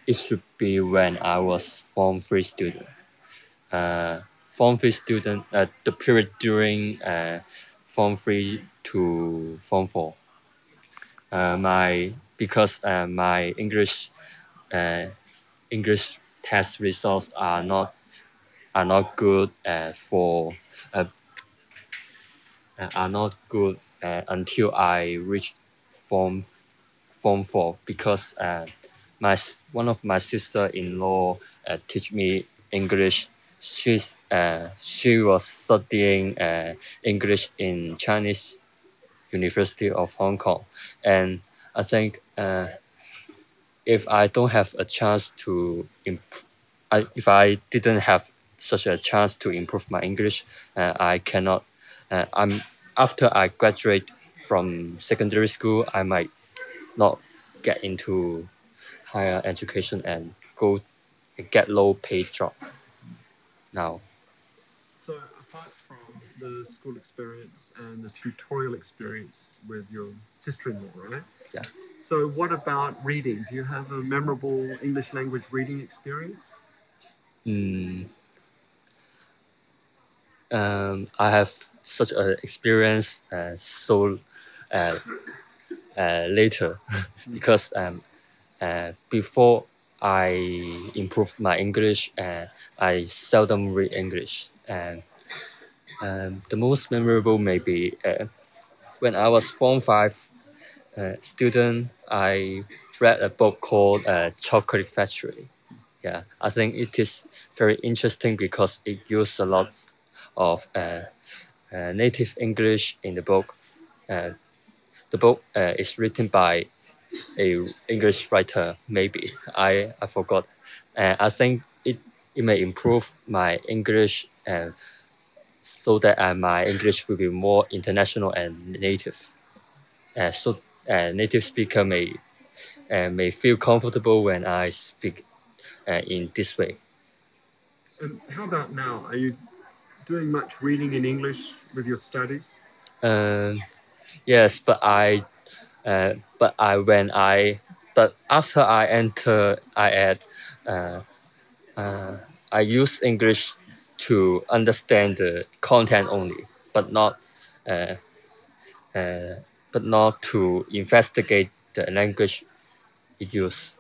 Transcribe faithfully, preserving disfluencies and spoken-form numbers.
it should be when I was Form three student. Uh, Form three student, uh, the period during uh, Form three to Form four. Uh, my because uh, my English uh, English test results are not are not good uh, for uh, uh, are not good uh, until I reach form form four because uh, my s- one of my sister-in-law uh, teach me English. She's uh, she was studying uh, English in Chinese University of Hong Kong, and I think uh, if I don't have a chance to imp- I, if I didn't have such a chance to improve my English, uh, I cannot. Uh, I'm after I graduate from secondary school, I might not get into higher education and go get low paid job now. So, apart from the school experience and the tutorial experience with your sister-in-law, right? Yeah. So, what about reading? Do you have a memorable English language reading experience? Mm, um, I have such an experience uh, so uh, uh, later because um, uh, before I improve my English, uh, I seldom read English. And um, the most memorable maybe uh, when I was Form five uh, student, I read a book called uh, Chocolate Factory. Yeah, I think it is very interesting because it uses a lot of uh, uh, native English in the book. Uh, the book uh, is written by a English writer, maybe I I forgot. Uh, I think it it may improve my English uh, so that uh, my English will be more international and native. Uh, so uh, native speaker may uh, may feel comfortable when I speak uh, in this way. And how about now? Are you doing much reading in English with your studies? Um, yes, but I uh, but I when I but after I enter I add uh, uh, I use English to understand the content only, but not uh, uh, but not to investigate the language it use.